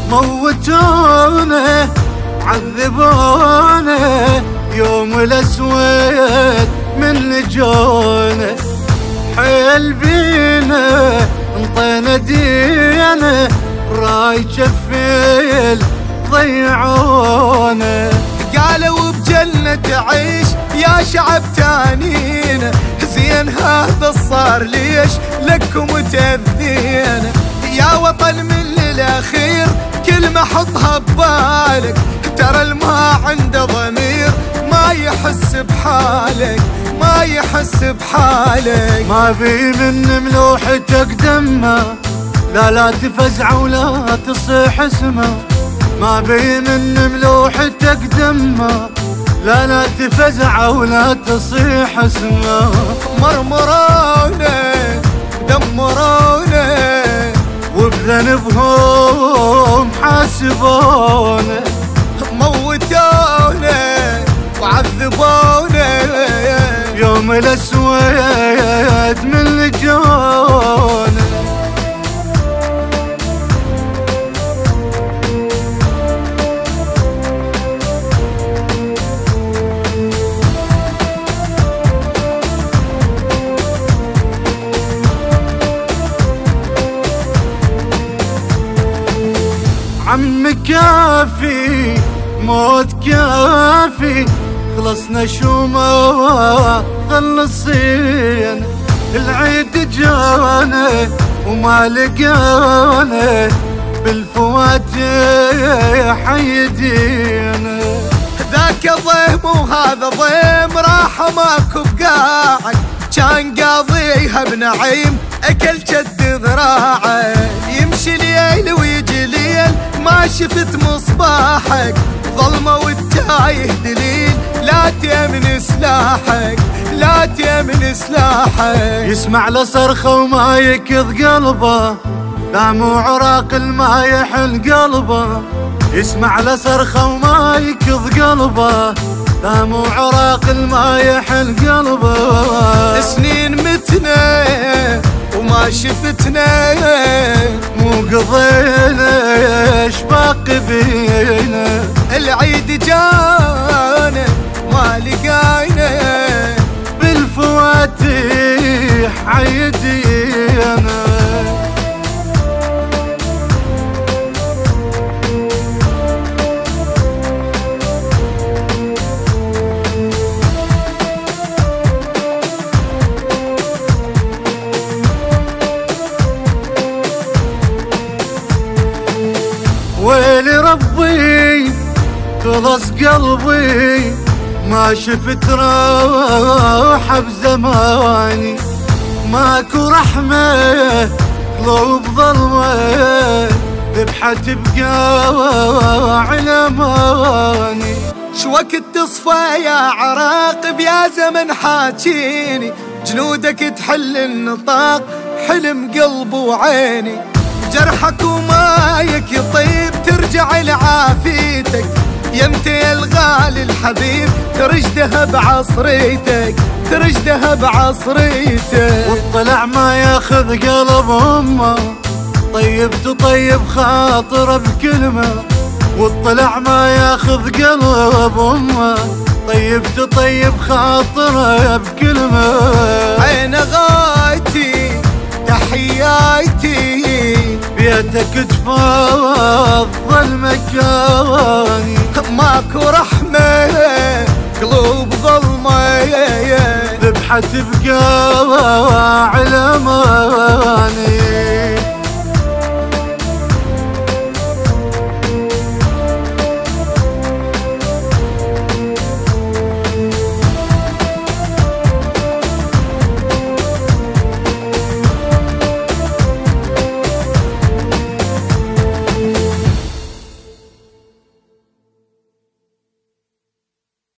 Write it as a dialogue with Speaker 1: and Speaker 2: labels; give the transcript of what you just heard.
Speaker 1: موتونا عذبونا يوم الأسود من لجونا، حيل بينا انطينا دينا راي شفيل ضيعونا.
Speaker 2: قالوا بجنة عيش يا شعب تانينا، زين هذا صار ليش لكم تأذينا؟ يا وطن من الأخير كلمة حطها ببالك، ترى الما عنده ضمير ما يحس بحالك، ما يحس بحالك.
Speaker 1: ما بي من ملوحتك دمه، لا تفزع ولا تصيح اسمه. ما بي من ملوحتك دمه، لا تفزع ولا تصيح اسمه.
Speaker 2: مرمرونا دمرونا
Speaker 1: وبذنبهم حاسبونا،
Speaker 2: موتونا وعذبونا
Speaker 1: يوم الأسود من لجونا. عم كافي موت كافي، خلصنا شومة خلصين. العيد جانا وما لقانا بالفواتح يدينا.
Speaker 2: ذاك ضيم وهذا ضيم راح ماكو بقاعد، كان قاضيها بنعيم اكل جد ذراعه. يمشي ليل ويجي ليل ما شفت مصباحك، ظلمه والتايه دليل لا تأمن سلاحك، لا تأمن سلاحك.
Speaker 1: يسمع لصرخه وما يكض قلبه، دموع عراق ما يحل قلبه. يسمع لصرخه وما يكض قلبه، دموع عراق ما يحل قلبه.
Speaker 2: سنين متنا وما شفتنا،
Speaker 1: مو قضينا ايش باقي بينا.
Speaker 2: العيد جانا ما لقاينا
Speaker 1: بالفواتح عيدينا. ويلي ربي خلص قلبي، ما شفت راحة بزماني. ماكو رحمة قلوب ظلمة، ذبحت بقى على ماني.
Speaker 2: شوقت تصفى يا عراقب يا زمن حاجيني، جنودك تحل النطاق حلم قلب وعيني. جرحك ومايك يطيب ترجع لعافيتك، يمتى يا الغالي الحبيب ترجدها بعصريتك، ترجدها بعصريتك.
Speaker 1: والطلع ما ياخذ قلب امه، طيب تطيب خاطره بكلمه. والطلع ما ياخذ قلب امه، طيب تطيب خاطره بكلمه.
Speaker 2: عين غايتي تحياتي
Speaker 1: بيتك تفضل مكاني.
Speaker 2: ماكو رحمة قلوب ظلمة،
Speaker 1: ذبحت بقى